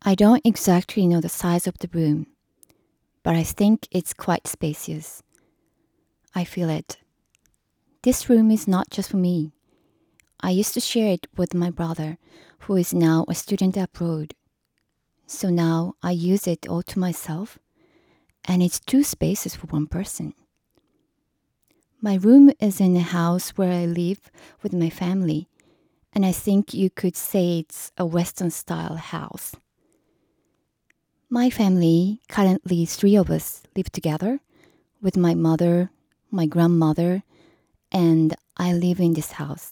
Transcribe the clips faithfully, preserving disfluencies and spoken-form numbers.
I don't exactly know the size of the room, but I think it's quite spacious. I feel it. This room is not just for me. I used to share it with my brother, who is now a student abroad. So now I use it all to myself, and it's two spaces for one person. My room is in a house where I live with my family, and I think you could say it's a Western style house. My family, currently three of us, live together with my mother, my grandmother, and I live in this house.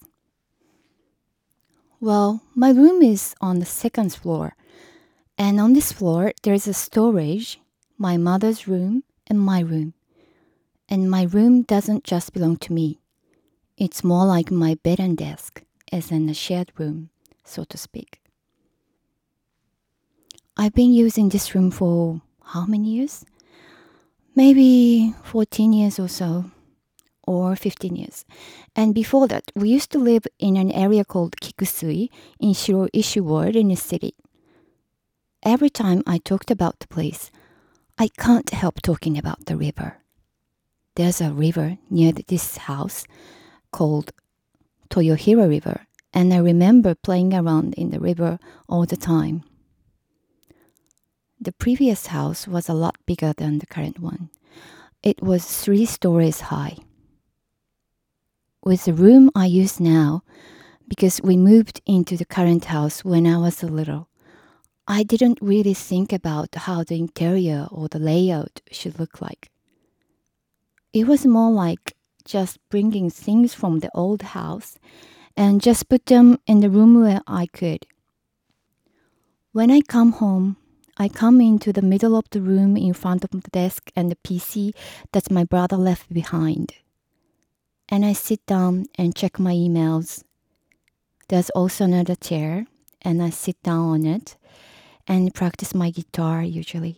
Well, my room is on the second floor, and on this floor there's a storage, my mother's room, and my room. And my room doesn't just belong to me. It's more like my bed and desk, as in a shared room, so to speak. I've been using this room for how many years? Maybe fourteen years or so, or fifteen years. And before that, we used to live in an area called Kikusui in Shiroishi Ward in the city. Every time I talked about the place, I can't help talking about the river. There's a river near this house called Toyohira River, and I remember playing around in the river all the time. The previous house was a lot bigger than the current one. It was three stories high. With the room I use now, because we moved into the current house when I was little, I didn't really think about how the interior or the layout should look like. It was more like just bringing things from the old house and just put them in the room where I could. When I come home, I come into the middle of the room in front of the desk and the P C that my brother left behind. And I sit down and check my emails. There's also another chair, and I sit down on it and practice my guitar usually.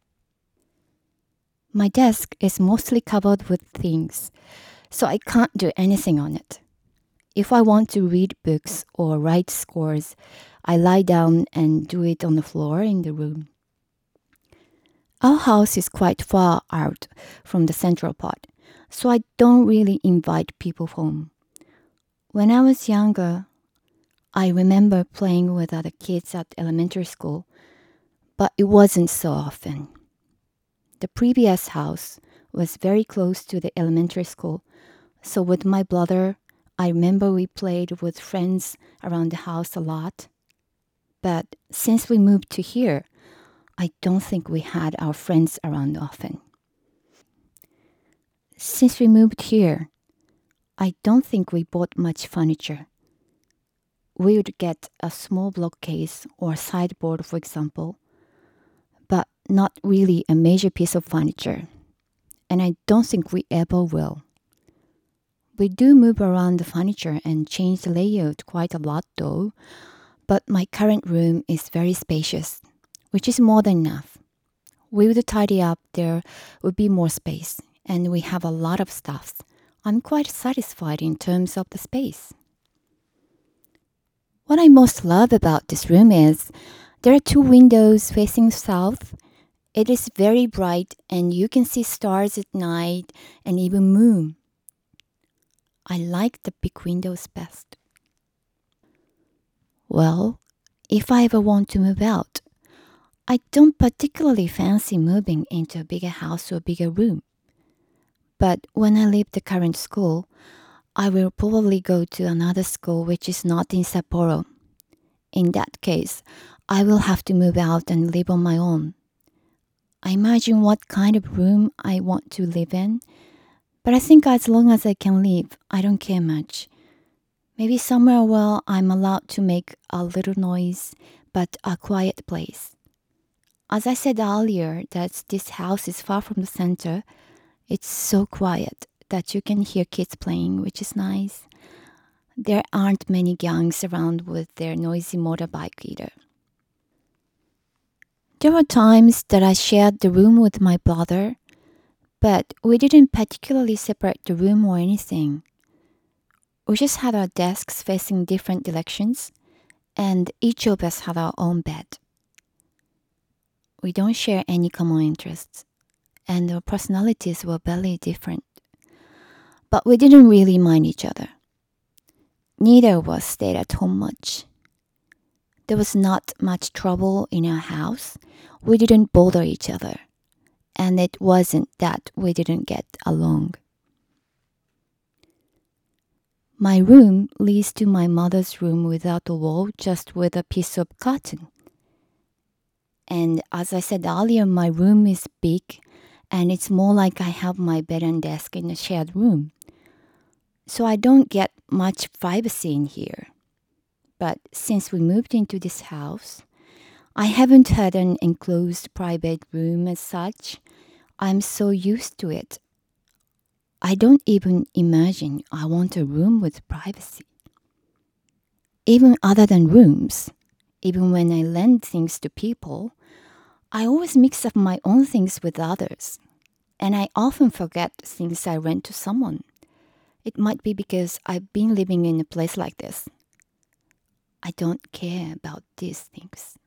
My desk is mostly covered with things, so I can't do anything on it. If I want to read books or write scores, I lie down and do it on the floor in the room. Our house is quite far out from the central part, so I don't really invite people home. When I was younger, I remember playing with other kids at elementary school, but it wasn't so often. The previous house was very close to the elementary school, so with my brother, I remember we played with friends around the house a lot. But since we moved to here, I don't think we had our friends around often. Since we moved here, I don't think we bought much furniture. We would get a small block case or sideboard, for example, but not really a major piece of furniture. And I don't think we ever will. We do move around the furniture and change the layout quite a lot though, but my current room is very spacious, which is more than enough. We would tidy up, there would be more space, and we have a lot of stuff. I'm quite satisfied in terms of the space. What I most love about this room is there are two windows facing south. It is very bright and you can see stars at night and even moon. I like the big windows best. Well, if I ever want to move out, I don't particularly fancy moving into a bigger house or bigger room. But when I leave the current school, I will probably go to another school which is not in Sapporo. In that case, I will have to move out and live on my own. I imagine what kind of room I want to live in, but I think as long as I can live, I don't care much. Maybe somewhere where I'm allowed to make a little noise, but a quiet place. As I said earlier, that this house is far from the center. It's so quiet that you can hear kids playing, which is nice. There aren't many gangs around with their noisy motorbike either. There were times that I shared the room with my brother, but we didn't particularly separate the room or anything. We just had our desks facing different directions, and each of us had our own bed. We don't share any common interests, and our personalities were very different. But we didn't really mind each other. Neither of us stayed at home much. There was not much trouble in our house. We didn't bother each other. And it wasn't that we didn't get along. My room leads to my mother's room without a wall, just with a piece of curtain. And as I said earlier, my room is big, and it's more like I have my bed and desk in a shared room. So I don't get much privacy in here. But since we moved into this house, I haven't had an enclosed private room as such. I'm so used to it. I don't even imagine I want a room with privacy. Even other than rooms, even when I lend things to people, I always mix up my own things with others. And I often forget things I rent to someone. It might be because I've been living in a place like this. I don't care about these things.